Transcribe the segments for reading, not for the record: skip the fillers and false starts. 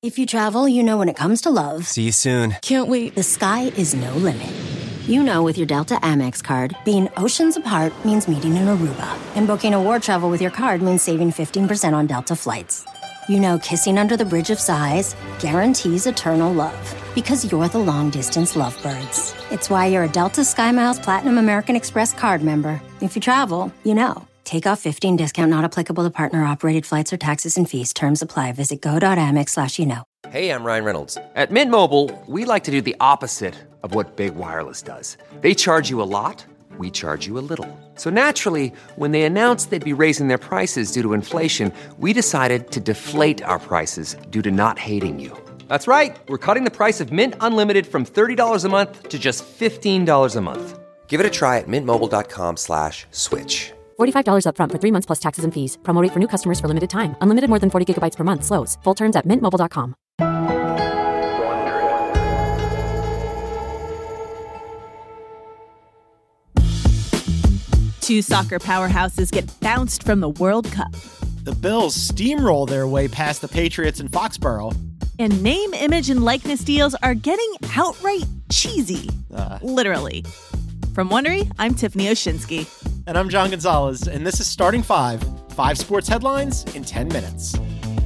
If you travel, you know when it comes to love. See you soon. Can't wait. The sky is no limit. You know with your Delta Amex card, being oceans apart means meeting in Aruba. And booking a war travel with your card means saving 15% on Delta flights. You know kissing under the Bridge of Sighs guarantees eternal love. Because you're the long-distance lovebirds. It's why you're a Delta SkyMiles Platinum American Express card member. If you travel, you know. Take off 15 discount not applicable to partner-operated flights or taxes and fees. Terms apply. Visit go.amex/you know. Hey, I'm Ryan Reynolds. At Mint Mobile, we like to do the opposite of what Big Wireless does. They charge you a lot, we charge you a little. So naturally, when they announced they'd be raising their prices due to inflation, we decided to deflate our prices due to not hating you. That's right. We're cutting the price of Mint Unlimited from $30 a month to just $15 a month. Give it a try at mintmobile.com/switch. $45 up front for 3 months plus taxes and fees. Promo rate for new customers for limited time. Unlimited more than 40 gigabytes per month slows. Full terms at mintmobile.com. Two soccer powerhouses get bounced from the World Cup. The Bills steamroll their way past the Patriots in Foxborough. And name, image, and likeness deals are getting outright cheesy. Literally. From Wondery, I'm Tiffany Oshinsky. And I'm John Gonzalez, and this is Starting Five sports headlines in 10 minutes.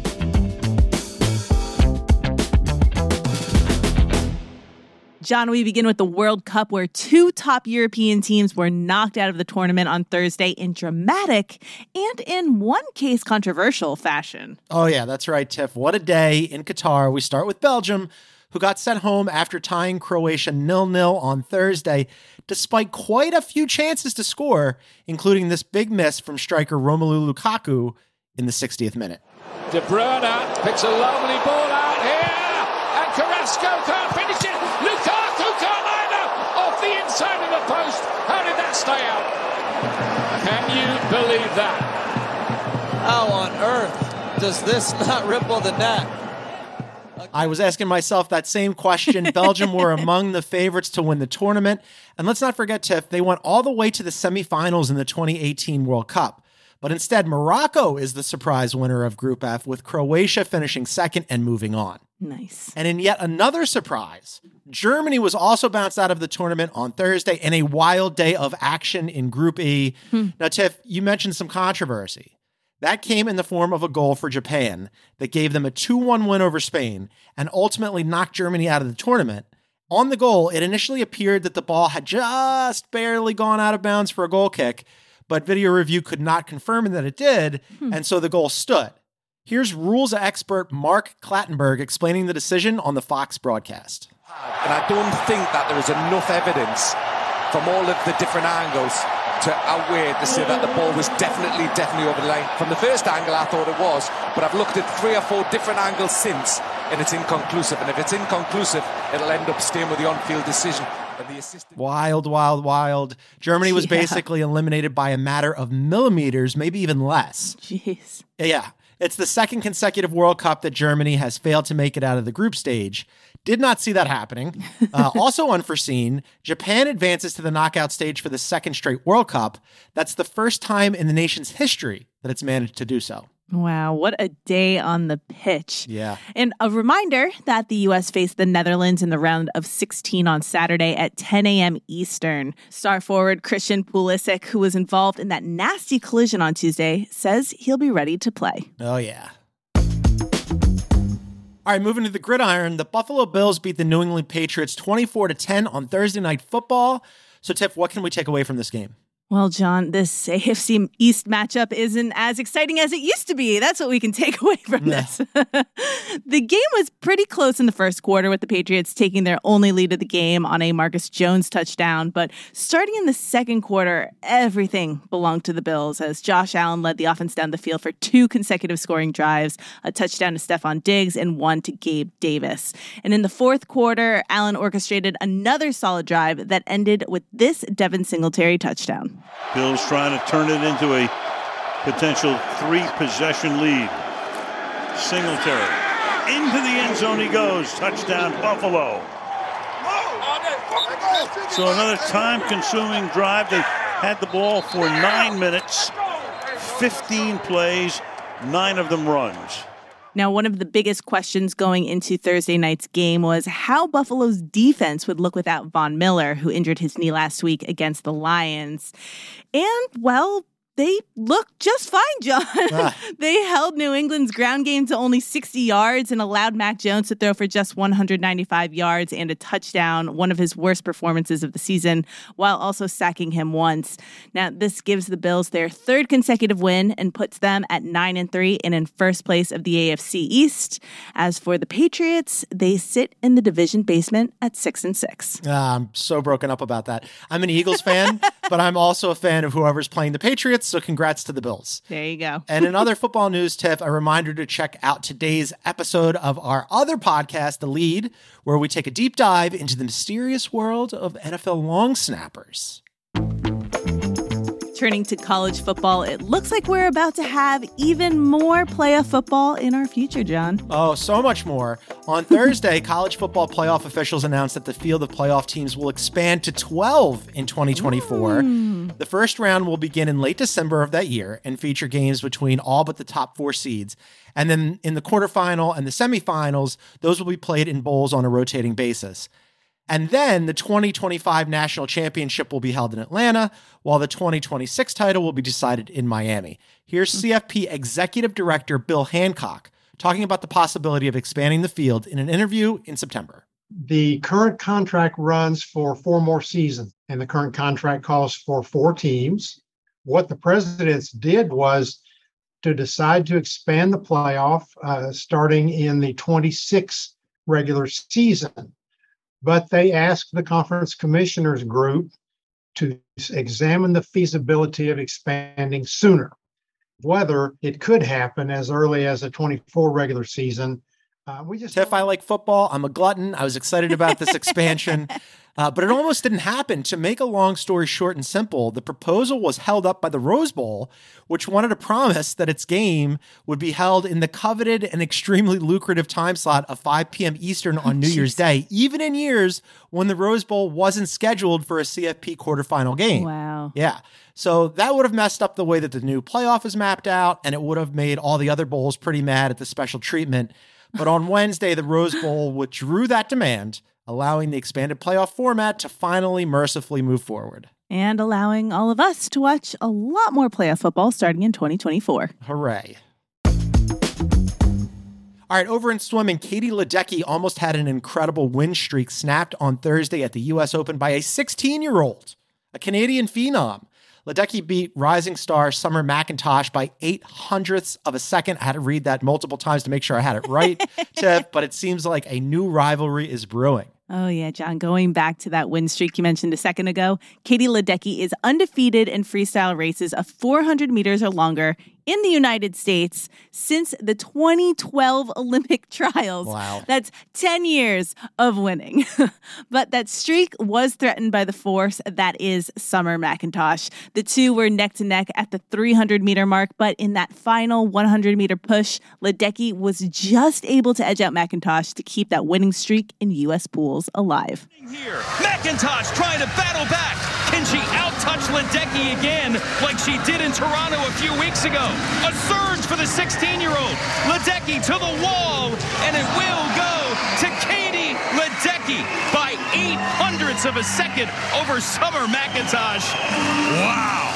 John, we begin with the World Cup, where two top European teams were knocked out of the tournament on Thursday in dramatic and, in one case, controversial fashion. Oh, yeah, that's right, Tiff. What a day in Qatar. We start with Belgium, who got sent home after tying Croatia 0-0 on Thursday, despite quite a few chances to score, including this big miss from striker Romelu Lukaku in the 60th minute. De Bruyne picks a lovely ball out here, and Carrasco can't finish it. Lukaku can't either, off the inside of the post. How did that stay out? Can you believe that? How on earth does this not ripple the net? I was asking myself that same question. Belgium were among the favorites to win the tournament. And let's not forget, Tiff, they went all the way to the semifinals in the 2018 World Cup. But instead, Morocco is the surprise winner of Group F, with Croatia finishing second and moving on. Nice. And in yet another surprise, Germany was also bounced out of the tournament on Thursday in a wild day of action in Group E. Now, Tiff, you mentioned some controversy. That came in the form of a goal for Japan that gave them a 2-1 win over Spain and ultimately knocked Germany out of the tournament. On the goal, it initially appeared that the ball had just barely gone out of bounds for a goal kick, but video review could not confirm that it did, and so the goal stood. Here's rules expert Mark Clattenburg explaining the decision on the Fox broadcast. And I don't think that there is enough evidence from all of the different angles to outweigh to say that the ball was definitely over the line. From the first angle, I thought it was, but I've looked at 3 or 4 different angles since, and it's inconclusive. And if it's inconclusive, it'll end up staying with the on-field decision. And the assistant... Wild. Germany was basically eliminated by a matter of millimeters, maybe even less. Jeez. Yeah. It's the second consecutive World Cup that Germany has failed to make it out of the group stage. Did not see that happening. Also unforeseen, Japan advances to the knockout stage for the second straight World Cup. That's the first time in the nation's history that it's managed to do so. Wow, what a day on the pitch. Yeah. And a reminder that the U.S. faced the Netherlands in the round of 16 on Saturday at 10 a.m. Eastern. Star forward Christian Pulisic, who was involved in that nasty collision on Tuesday, says he'll be ready to play. Oh, yeah. All right, moving to the gridiron, the Buffalo Bills beat the New England Patriots 24-10 on Thursday Night Football. So, Tiff, what can we take away from this game? Well, John, this AFC East matchup isn't as exciting as it used to be. That's what we can take away from this. The game was pretty close in the first quarter, with the Patriots taking their only lead of the game on a Marcus Jones touchdown. But starting in the second quarter, everything belonged to the Bills as Josh Allen led the offense down the field for 2 consecutive scoring drives, a touchdown to Stephon Diggs and 1 to Gabe Davis. And in the fourth quarter, Allen orchestrated another solid drive that ended with this Devin Singletary touchdown. Bills trying to turn it into a potential 3-possession lead. Singletary. Into the end zone he goes. Touchdown, Buffalo. So another time-consuming drive. They had the ball for 9 minutes, 15 plays, 9 of them runs. Now, one of the biggest questions going into Thursday night's game was how Buffalo's defense would look without Von Miller, who injured his knee last week against the Lions. And, well, they looked just fine, John. They held New England's ground game to only 60 yards and allowed Mac Jones to throw for just 195 yards and a touchdown, one of his worst performances of the season, while also sacking him once. Now, this gives the Bills their third consecutive win and puts them at 9-3 and in first place of the AFC East. As for the Patriots, they sit in the division basement at 6-6. I'm so broken up about that. I'm an Eagles fan, but I'm also a fan of whoever's playing the Patriots. So congrats to the Bills. There you go. And in other football news, Tiff, a reminder to check out today's episode of our other podcast, The Lead, where we take a deep dive into the mysterious world of NFL long snappers. Turning to college football, it looks like we're about to have even more playoff football in our future, John. Oh, so much more. On Thursday, college football playoff officials announced that the field of playoff teams will expand to 12 in 2024. The first round will begin in late December of that year and feature games between all but the top 4 seeds. And then in the quarterfinal and the semifinals, those will be played in bowls on a rotating basis. And then the 2025 national championship will be held in Atlanta, while the 2026 title will be decided in Miami. Here's CFP Executive Director Bill Hancock talking about the possibility of expanding the field in an interview in September. The current contract runs for 4 more seasons, and the current contract calls for 4 teams. What the presidents did was to decide to expand the playoff starting in the 26th regular season. But they asked the conference commissioners group to examine the feasibility of expanding sooner, whether it could happen as early as the 24 regular season. Tiff, I like football. I'm a glutton. I was excited about this expansion, but it almost didn't happen. To make a long story short and simple, the proposal was held up by the Rose Bowl, which wanted to promise that its game would be held in the coveted and extremely lucrative time slot of 5 p.m. Eastern on New Year's Day, even in years when the Rose Bowl wasn't scheduled for a CFP quarterfinal game. Wow. Yeah. So that would have messed up the way that the new playoff is mapped out, and it would have made all the other bowls pretty mad at the special treatment. But on Wednesday, the Rose Bowl withdrew that demand, allowing the expanded playoff format to finally mercifully move forward. And allowing all of us to watch a lot more playoff football starting in 2024. Hooray. All right, over in swimming, Katie Ledecky almost had an incredible win streak snapped on Thursday at the U.S. Open by a 16-year-old, a Canadian phenom. Ledecky beat rising star Summer McIntosh by 0.08 of a second. I had to read that multiple times to make sure I had it right, Tiff, but it seems like a new rivalry is brewing. Oh, yeah, John. Going back to that win streak you mentioned a second ago, Katie Ledecky is undefeated in freestyle races of 400 meters or longer in the United States since the 2012 Olympic trials. Wow. That's 10 years of winning. But that streak was threatened by the force that is Summer McIntosh. The two were neck to neck at the 300-meter mark, but in that final 100-meter push, Ledecky was just able to edge out McIntosh to keep that winning streak in U.S. pools alive. Here, McIntosh trying to battle back. Can she out-touch Ledecky again like she did in Toronto a few weeks ago? A surge for the 16-year-old. Ledecky to the wall, and it will go to Katie Ledecky by 0.08 of a second over Summer McIntosh. Wow.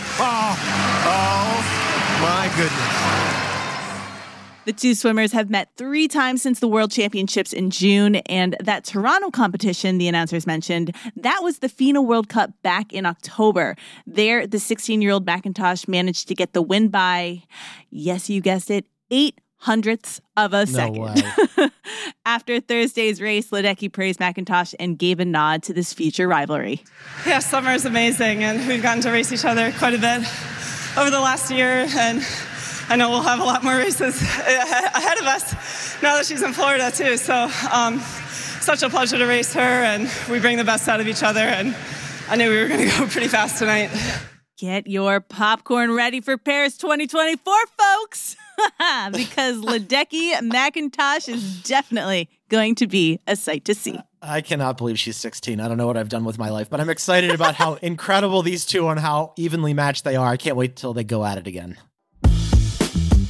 Oh, my goodness. The two swimmers have met 3 times since the World Championships in June, and that Toronto competition the announcers mentioned, that was the FINA World Cup back in October. There, the 16-year-old McIntosh managed to get the win by, yes, you guessed it, 0.08 of a second. Way. After Thursday's race, Ledecky praised McIntosh and gave a nod to this future rivalry. Yeah, summer is amazing, and we've gotten to race each other quite a bit over the last year, and I know we'll have a lot more races ahead of us now that she's in Florida, too. So such a pleasure to race her, and we bring the best out of each other, and I knew we were going to go pretty fast tonight. Get your popcorn ready for Paris 2024, folks, because Ledecky McIntosh is definitely going to be a sight to see. I cannot believe she's 16. I don't know what I've done with my life, but I'm excited about how incredible these two are and how evenly matched they are. I can't wait till they go at it again.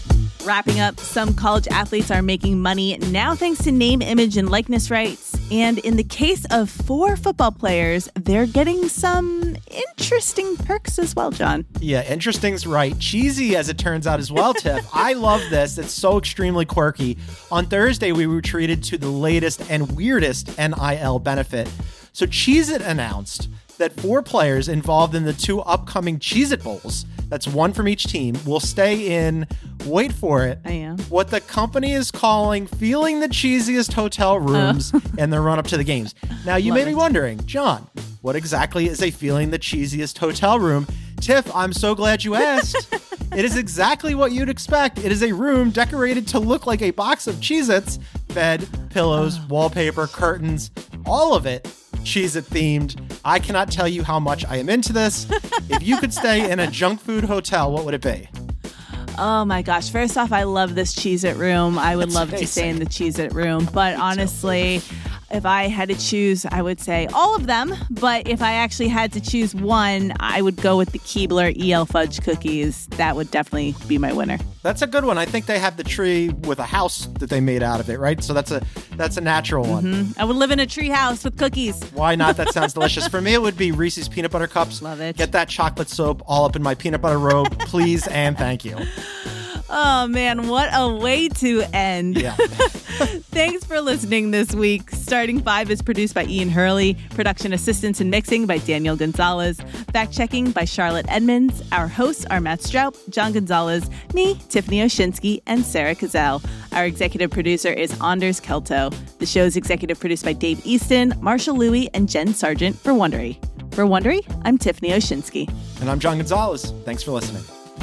Wrapping up, some college athletes are making money now thanks to name, image, and likeness rights. And in the case of 4 football players, they're getting some interesting perks as well, John. Yeah, interesting's right. Cheesy, as it turns out, as well, Tiff. I love this. It's so extremely quirky. On Thursday, we were treated to the latest and weirdest NIL benefit. So Cheez-It announced that 4 players involved in the 2 upcoming Cheez-It Bowls, that's one from each team, will stay in, wait for it, what the company is calling feeling the cheesiest hotel rooms in the run-up to the games. Now, you may be wondering, John, what exactly is a feeling the cheesiest hotel room? Tiff, I'm so glad you asked. It is exactly what you'd expect. It is a room decorated to look like a box of Cheez-Its, bed, pillows, wallpaper, curtains, all of it Cheez-It themed. I cannot tell you how much I am into this. If you could stay in a junk food hotel, what would it be? Oh my gosh. First off, I love this Cheez-It room. I would love to stay in the Cheez-It room. But honestly, if I had to choose, I would say all of them. But if I actually had to choose one, I would go with the Keebler EL Fudge cookies. That would definitely be my winner. That's a good one. I think they have the tree with a house that they made out of it, right? So that's a natural one. I would live in a tree house with cookies. Why not? That sounds delicious. For me, it would be Reese's Peanut Butter Cups. Love it. Get that chocolate soap all up in my peanut butter robe, please and thank you. Oh, man, what a way to end. Yeah. Thanks for listening this week. Starting 5 is produced by Ian Hurley. Production assistance and mixing by Daniel Gonzalez. Fact-checking by Charlotte Edmonds. Our hosts are Matt Stroup, John Gonzalez, me, Tiffany Oshinsky, and Sarah Cazell. Our executive producer is Anders Kelto. The show is executive produced by Dave Easton, Marshall Louie, and Jen Sargent for Wondery. For Wondery, I'm Tiffany Oshinsky. And I'm John Gonzalez. Thanks for listening.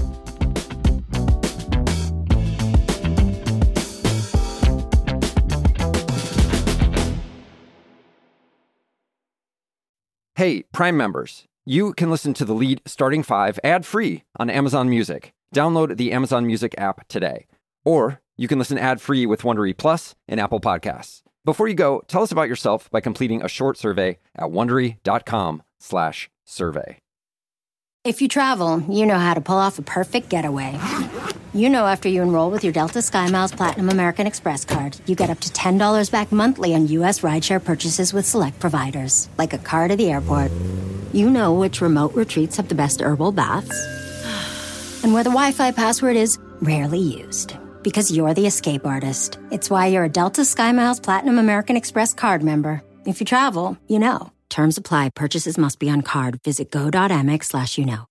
Hey, Prime members, you can listen to the lead Starting 5 ad-free on Amazon Music. Download the Amazon Music app today. Or you can listen ad-free with Wondery Plus and Apple Podcasts. Before you go, tell us about yourself by completing a short survey at Wondery.com/survey. If you travel, you know how to pull off a perfect getaway. You know after you enroll with your Delta SkyMiles Platinum American Express card, you get up to $10 back monthly on U.S. rideshare purchases with select providers, like a car to the airport. You know which remote retreats have the best herbal baths, and where the Wi-Fi password is rarely used. Because you're the escape artist. It's why you're a Delta SkyMiles Platinum American Express card member. If you travel, you know. Terms apply. Purchases must be on card. Visit go.amex/you know.